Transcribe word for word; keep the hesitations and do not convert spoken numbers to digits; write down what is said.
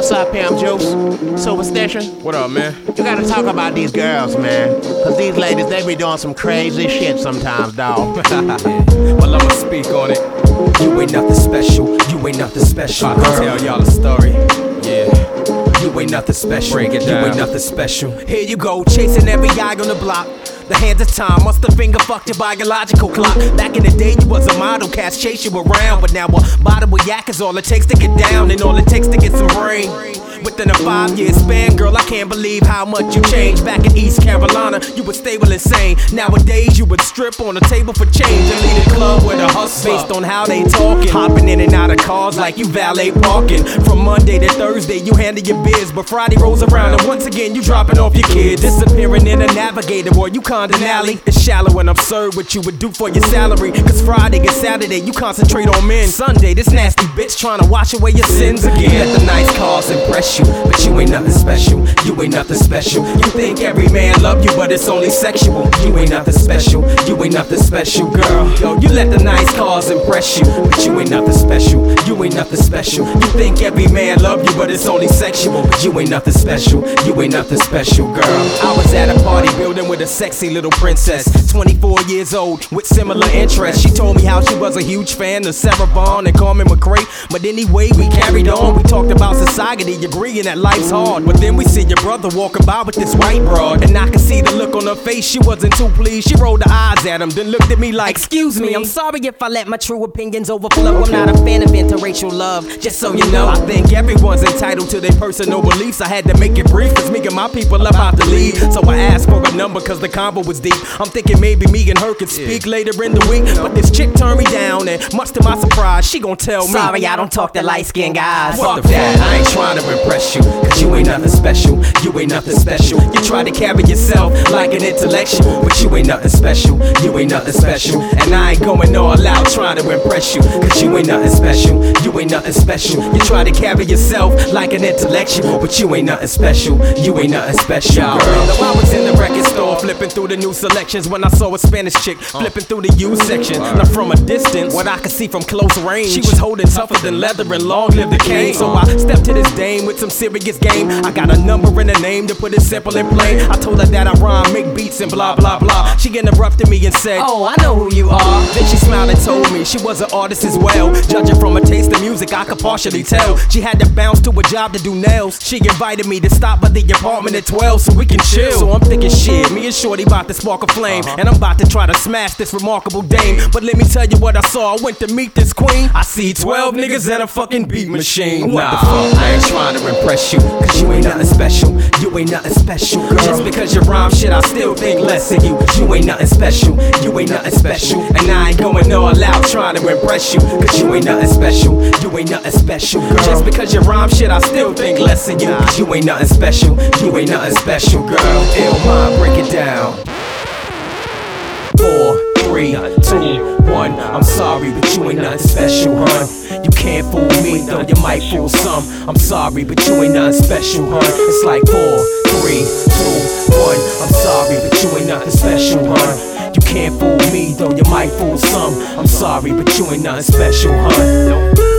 What's up, Pam Juice? Superstition? What up, man? You gotta talk about these girls, man. Cause these ladies, they be doing some crazy shit sometimes, dawg. Well, I'ma speak on it. You ain't nothing special, you ain't nothing special. I can tell y'all a story. Yeah. You ain't nothing special, Break it you down. ain't nothing special. Here you go, chasing every guy on the block. The hands of time must have finger fucked your biological clock. Back in the day, you was a model, cats chase you around. But now a bottle of yak is all it takes to get down, and all it takes to get some brain. Within a five-year span, girl, I can't believe how much you changed. Back in East Carolina, you were stable and sane. Nowadays, you would strip on the table for change and lead a club with a hustle based on how they talking. Hopping in and out of cars like you valet parking. From Monday to Thursday, you handle your biz, but Friday rolls around and once again, you dropping off your kids. Disappearing in a navigator, boy, you Condon Alley. It's shallow and absurd what you would do for your salary. Cause Friday and Saturday, you concentrate on men. Sunday, this nasty bitch trying to wash away your sins again. Let the nice cars impress you, but you ain't nothing special. You ain't nothing special. You think every man love you, but it's only sexual. You ain't nothing special. You ain't nothing special, girl. Yo, you let the nice cars impress you, but you ain't nothing special. You ain't nothing special. You think every man love you, but it's only sexual. But you ain't nothing special. You ain't nothing special, girl. I was at a party building with a sexy little princess, twenty-four years old, with similar interests. She told me how she was a huge fan of Sarah Vaughan and Carmen McRae. But anyway, we carried on. We talked about society, agreeing that life's hard. But then we see your brother walking by with this white broad, and I could see the look on her face. She wasn't too pleased. She rolled her eyes at him, then looked at me like, excuse me, I'm sorry if I let my true opinions overflow. I'm not a fan of interracial love, just so you know. I think everyone's entitled to their personal beliefs. I had to make it brief, cause me and my people about to leave. So I asked for a number, cause the combo was deep. I'm thinking maybe me and her could speak yeah. later in the week. But this chick turned me down, and much to my surprise, she gon' tell me, sorry, I don't talk to light-skinned guys. Fuck that, I ain't trying to impress you, cause you ain't nothing special. You ain't nothing special. You try to carry yourself like an intellectual, but you ain't nothing special. You ain't nothing special. And I ain't going all out trying to impress you, cause you ain't nothing special. You ain't nothing special. You try to carry yourself like an intellectual, but you ain't nothing special. You ain't nothing special, girl. Though I was in the record store flipping through the new selections when I saw a Spanish chick flipping through the used section. Now from a distance, what I could see from close range, she was holding tougher than leather and long live the cane. So I stepped to this dame with some serious game. I got a number and a name to put it simple and plain. I told her that I rhyme, make beats and blah blah blah. She interrupted me and said, oh, I know who you are. Then she smiled and told me she was an artist as well. Judging from her taste of music, I could partially tell. She had to bounce to a job to do nails. She invited me to stop by the apartment at twelve so we can chill. So I'm thinking shit, me and Shorty about to spark a flame, and I'm about to try to smash this remarkable dame. But let me tell you what I saw. I went to meet this queen. I see twelve niggas and a fucking beat machine. What nah, the fuck? I ain't trying to impress you, cause you ain't nothing special. You ain't nothing special, girl. Just because you rhyme shit, I still think less of you. But you ain't nothing special. You ain't nothing special. And I ain't going all out trying to impress you, cause you ain't nothing special. You ain't nothing special, girl. Just because you rhyme shit, I still think less of you. Cause you ain't nothing special. You ain't nothing special, girl. Ill mind, break it down. Four, three, two, one. I'm sorry, but you ain't nothing special, hun. You can't fool me, though you might fool some. I'm sorry, but you ain't nothing special, hun. It's like four, three, two, one. I'm sorry, but you ain't nothing special, hun. You can't fool me, though you might fool some. I'm sorry, but you ain't nothing special, hun.